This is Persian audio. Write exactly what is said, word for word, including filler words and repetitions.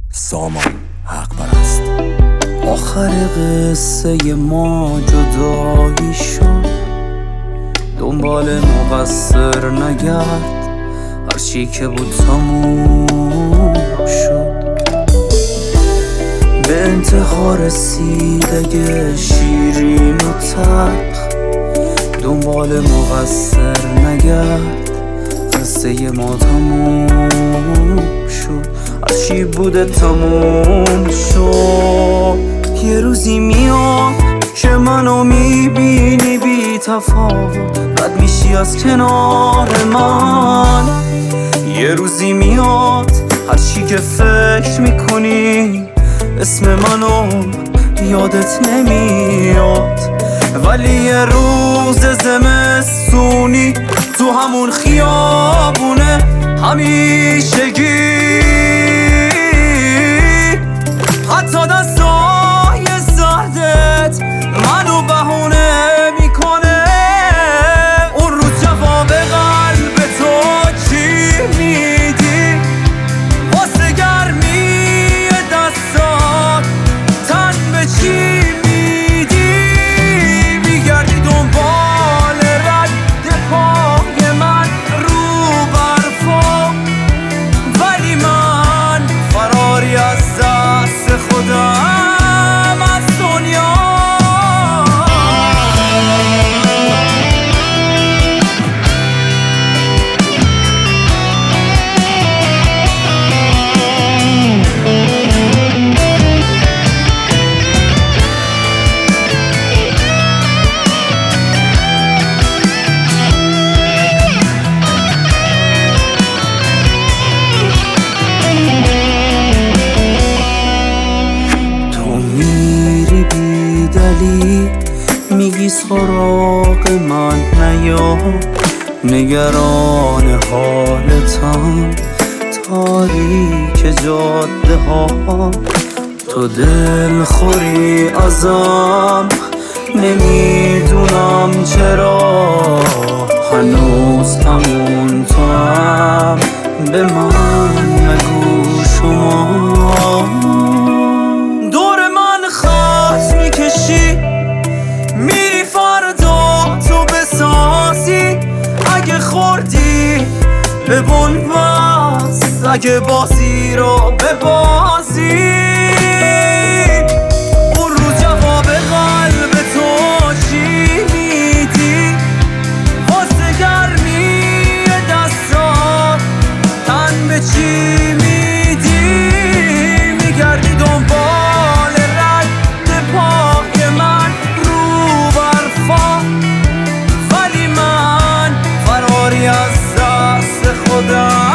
سامان حق پرست. آخر قصه ما جدایی شد، دنبال مقصر نگرد، هرچی که بود تموم شد. به انتها رسید اگه شیرین و تلخ، دنبال مقصر نگرد، قصه ما تموم شد. هرچی بوده تموم شد. یه روزی میاد که منو میبینی بی تفاوت، بد میشی از کنار من. یه روزی میاد هرچی که فکر میکنی اسم منو یادت نمیاد، ولی یه روز زمستونی تو همون خیابونه همیشگی، حتی دستای سردت منو بهونه میکنه. اون روز جواب قلب تو چی میدی؟ واسه گرمی دستات تن به چی میدی؟ میگردی دنبال رد پای من رو برفا، ولی من فراری از دست خودم از دنیا. میگی سراغ من نیا، نگران حالتم، تاریک جاده ها. تو دل خوری ازم، نمیدونم چرا هنوز همون تو هم. به من نگو شما دور من خط میکشی، میری فردا تو بسازی. اگه خوردی به بنبست، اگه بازی رو ببازی. اون روز جواب قلب تو چی میدی؟ واسه گرمی دستات تن به چی میدی؟ میگردی دنبال رد پای من رو برفا، ولی من فراری از دست خودم